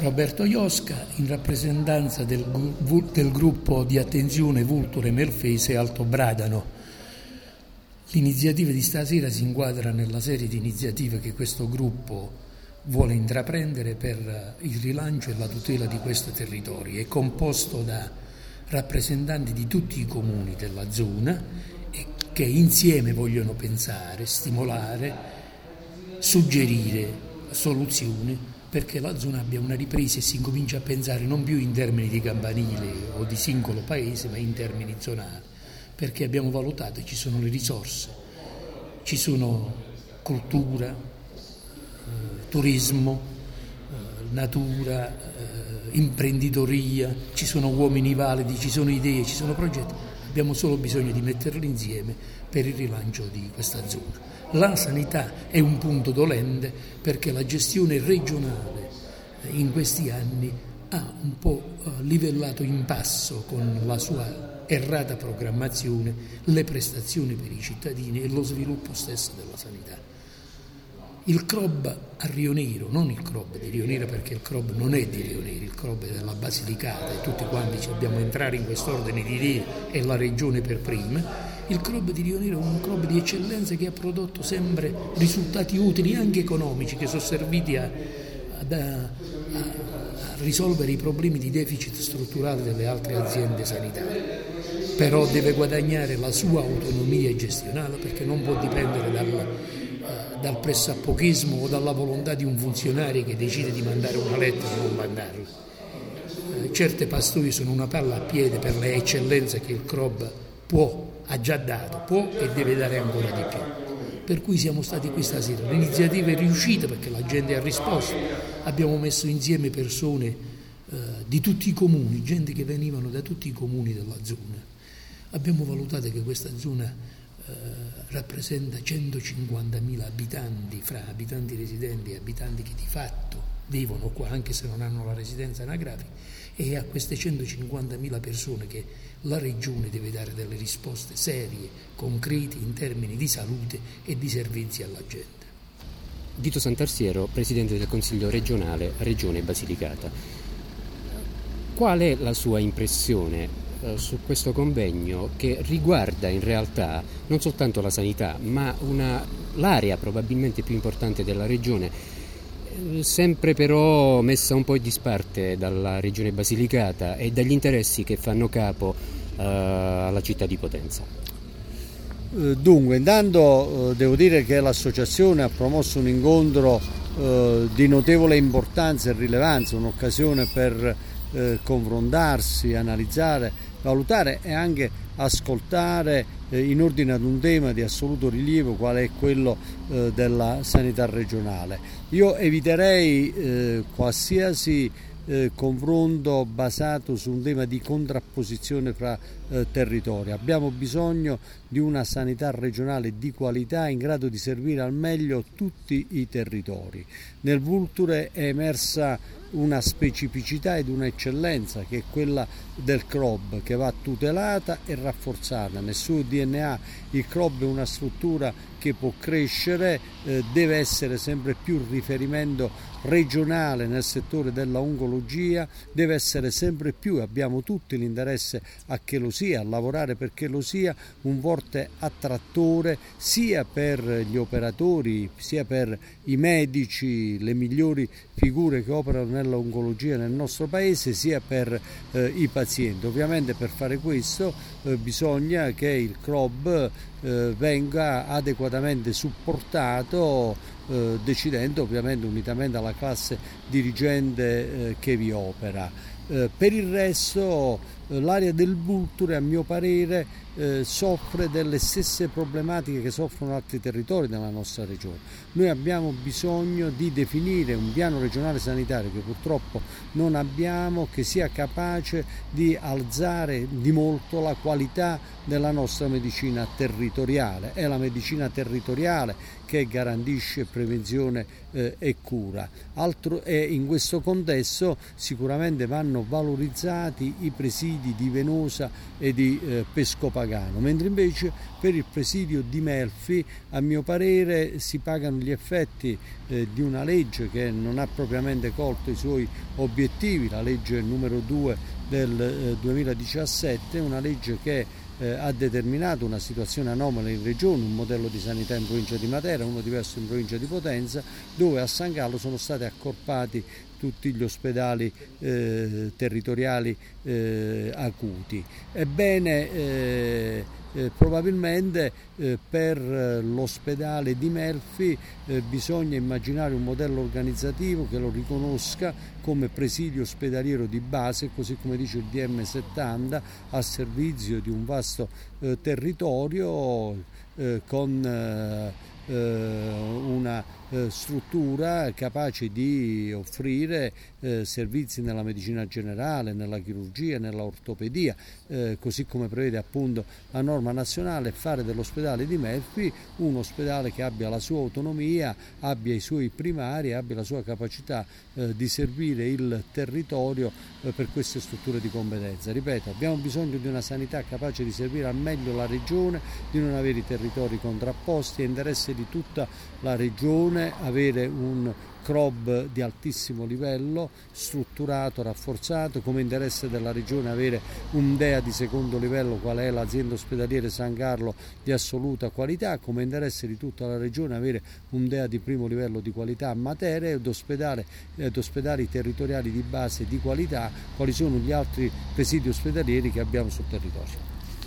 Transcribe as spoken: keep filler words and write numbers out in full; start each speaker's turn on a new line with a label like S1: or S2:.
S1: Roberto Iosca, in rappresentanza del, del gruppo di attenzione Vulture Melfese Alto Bradano. L'iniziativa di stasera si inquadra nella serie di iniziative che questo gruppo vuole intraprendere per il rilancio e la tutela di questi territori. È composto da rappresentanti di tutti i comuni della zona e che insieme vogliono pensare, stimolare, suggerire soluzioni perché la zona abbia una ripresa e si incomincia a pensare non più in termini di campanile o di singolo paese, ma in termini zonali, perché abbiamo valutato che ci sono le risorse, ci sono cultura, eh, turismo, eh, natura, eh, imprenditoria, ci sono uomini validi, ci sono idee, ci sono progetti, abbiamo solo bisogno di metterli insieme per il rilancio di questa zona. La sanità è un punto dolente perché la gestione regionale in questi anni ha un po' livellato in basso con la sua errata programmazione le prestazioni per i cittadini e lo sviluppo stesso della sanità. Il C R O B a Rio Nero, non il C R O B di Rio Nero perché il C R O B non è di Rio Nero, il C R O B è della Basilicata e tutti quanti ci dobbiamo entrare in quest'ordine di idee e la regione per prima. Il C R O B di Rio Nero è un C R O B di eccellenza che ha prodotto sempre risultati utili anche economici che sono serviti a, a, a, a risolvere i problemi di deficit strutturale delle altre aziende sanitarie. Però deve guadagnare la sua autonomia gestionale perché non può dipendere dal, uh, dal pressappochismo o dalla volontà di un funzionario che decide di mandare una lettera o non mandarla. Uh, certe pastoie sono una palla a piede per le eccellenze che il C R O B può, ha già dato, può e deve dare ancora di più. Per cui siamo stati qui stasera. L'iniziativa è riuscita perché la gente ha risposto. Abbiamo messo insieme persone uh, di tutti i comuni, gente che venivano da tutti i comuni della zona. Abbiamo valutato che questa zona eh, rappresenta centocinquantamila abitanti, fra abitanti residenti e abitanti che di fatto vivono qua, anche se non hanno la residenza anagrafica, e a queste centocinquantamila persone che la Regione deve dare delle risposte serie, concrete in termini di salute e di servizi alla gente.
S2: Vito Santarsiero, Presidente del Consiglio regionale, Regione Basilicata. Qual è la sua impressione su questo convegno che riguarda in realtà non soltanto la sanità ma una, l'area probabilmente più importante della regione, sempre però messa un po' in disparte dalla regione Basilicata e dagli interessi che fanno capo uh, alla città di Potenza?
S3: Dunque, intanto devo dire che l'associazione ha promosso un incontro uh, di notevole importanza e rilevanza, un'occasione per uh, confrontarsi, analizzare, valutare e anche ascoltare eh, in ordine ad un tema di assoluto rilievo quale è quello eh, della sanità regionale. Io eviterei eh, qualsiasi eh, confronto basato su un tema di contrapposizione fra eh, territori. Abbiamo bisogno di una sanità regionale di qualità in grado di servire al meglio tutti i territori. Nel Vulture è emersa una specificità ed un'eccellenza che è quella del C R O B, che va tutelata e rafforzata. Nel suo D N A il C R O B è una struttura che può crescere, eh, deve essere sempre più riferimento regionale nel settore della oncologia, deve essere sempre più, abbiamo tutti l'interesse a che lo sia, a lavorare perché lo sia, un forte attrattore sia per gli operatori, sia per i medici, le migliori figure che operano nell'oncologia nel nostro paese, sia per eh, i pazienti. Ovviamente per fare questo eh, bisogna che il C R O B eh, venga adeguatamente supportato, eh, decidendo ovviamente unitamente alla classe dirigente eh, che vi opera. Eh, per il resto eh, l'area del Vulture, a mio parere, eh, soffre delle stesse problematiche che soffrono altri territori della nostra regione. Noi abbiamo bisogno di definire un piano regionale sanitario che purtroppo non abbiamo, che sia capace di alzare di molto la qualità della nostra medicina territoriale. territoriale, è la medicina territoriale che garantisce prevenzione eh, e cura. Altro, e in questo contesto sicuramente vanno valorizzati i presidi di Venosa e di eh, Pescopagano, mentre invece per il presidio di Melfi a mio parere si pagano gli effetti eh, di una legge che non ha propriamente colto i suoi obiettivi, la legge numero due del eh, duemiladiciassette, una legge che Eh, ha determinato una situazione anomala in regione, un modello di sanità in provincia di Matera, uno diverso in provincia di Potenza, dove a San Gallo sono stati accorpati tutti gli ospedali eh, territoriali eh, acuti. Ebbene, eh, eh, probabilmente eh, per l'ospedale di Melfi eh, bisogna immaginare un modello organizzativo che lo riconosca come presidio ospedaliero di base, così come dice il D M settanta, al servizio di un vasto eh, territorio eh, con eh, una eh, struttura capace di offrire eh, servizi nella medicina generale, nella chirurgia, nella ortopedia, eh, così come prevede appunto la norma nazionale, fare dell'ospedale di Melfi un ospedale che abbia la sua autonomia, abbia i suoi primari, abbia la sua capacità eh, di servire il territorio eh, per queste strutture di competenza. Ripeto, abbiamo bisogno di una sanità capace di servire al meglio la regione, di non avere i territori contrapposti, è interesse di tutta la regione avere un C R O B di altissimo livello, strutturato, rafforzato, come interesse della regione avere un D E A di secondo livello, qual è l'azienda ospedaliera San Carlo, di assoluta qualità, come interesse di tutta la regione avere un D E A di primo livello di qualità a Matera ed ospedali, ed ospedali territoriali di base di qualità, quali sono gli altri presidi ospedalieri che abbiamo sul territorio.